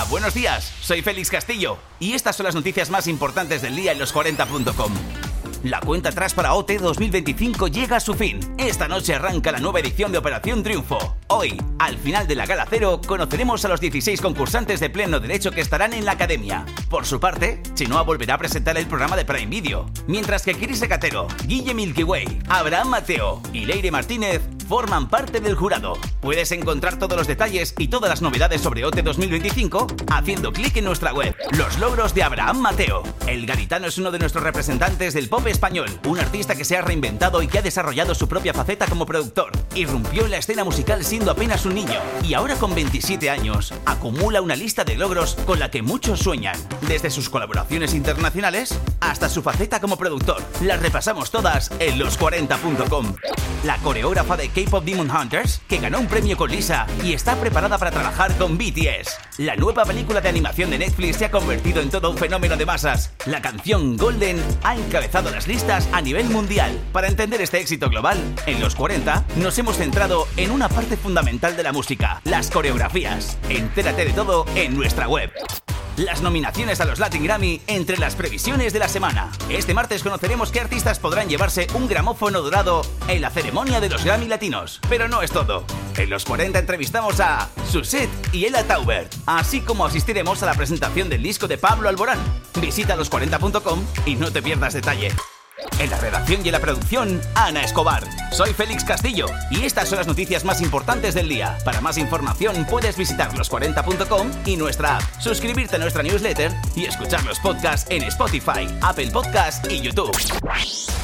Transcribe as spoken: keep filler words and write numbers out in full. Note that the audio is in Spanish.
Hola, buenos días. Soy Félix Castillo y estas son las noticias más importantes del día en los cuarenta punto com. La cuenta atrás para O T dos mil veinticinco llega a su fin. Esta noche arranca la nueva edición de Operación Triunfo. Hoy, al final de la Gala Cero, conoceremos a los dieciséis concursantes de pleno derecho que estarán en la academia. Por su parte, Chenoa volverá a presentar el programa de Prime Video, mientras que Chris Ecatero, Guille Milky Way, Abraham Mateo y Leire Martínez forman parte del jurado. Puedes encontrar todos los detalles y todas las novedades sobre O T dos mil veinticinco haciendo clic en nuestra web. Los logros de Abraham Mateo. El gaditano es uno de nuestros representantes del pop español, un artista que se ha reinventado y que ha desarrollado su propia faceta como productor. Irrumpió en la escena musical siendo apenas un niño y ahora con veintisiete años acumula una lista de logros con la que muchos sueñan, desde sus colaboraciones internacionales hasta su faceta como productor. Las repasamos todas en los cuarenta punto com. La coreógrafa de K-pop Demon Hunters, que ganó un premio con Lisa y está preparada para trabajar con B T S. La nueva película de animación de Netflix se ha convertido en todo un fenómeno de masas. La canción Golden ha encabezado las listas a nivel mundial. Para entender este éxito global, en los cuarenta nos hemos centrado en una parte fundamental de la música, las coreografías. Entérate de todo en nuestra web. Las nominaciones a los Latin Grammy entre las previsiones de la semana. Este martes conoceremos qué artistas podrán llevarse un gramófono dorado en la ceremonia de los Grammy Latinos. Pero no es todo. En los cuarenta entrevistamos a Suset y Ella Taubert, así como asistiremos a la presentación del disco de Pablo Alborán. Visita los cuarenta punto com y no te pierdas detalle. En la redacción y en la producción, Ana Escobar. Soy Félix Castillo y estas son las noticias más importantes del día. Para más información puedes visitar los cuarenta punto com y nuestra app, suscribirte a nuestra newsletter y escuchar los podcasts en Spotify, Apple Podcasts y YouTube.